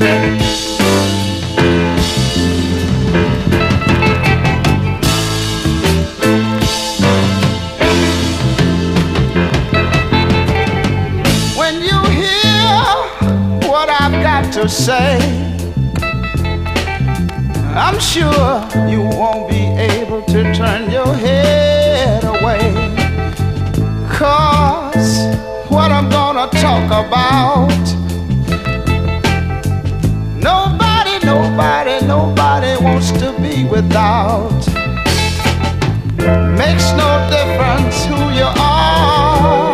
When you hear what I've got to say, I'm sure you won't be able to turn your head away. 'Cause what I'm gonna talk about, nobody wants to be without. Makes no difference who you are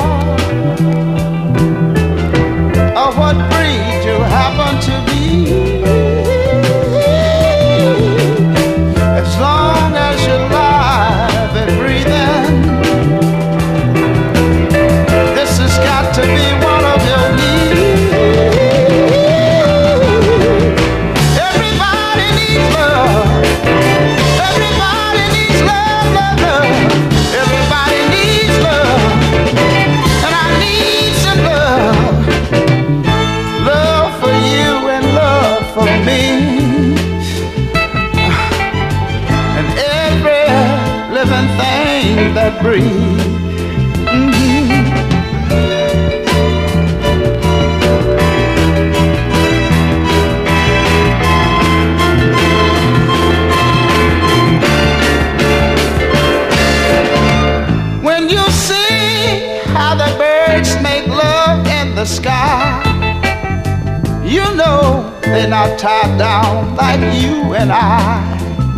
or what breed you happen to be. As long as you're alive and breathing, this has got to be one of your needs. Everybody needs love. Everybody needs love, love, love. Everybody needs love. And I need some love. Love for you and love for me. And every living thing that breathes. When you see how the birds make love in the sky, you know they're not tied down like you and I.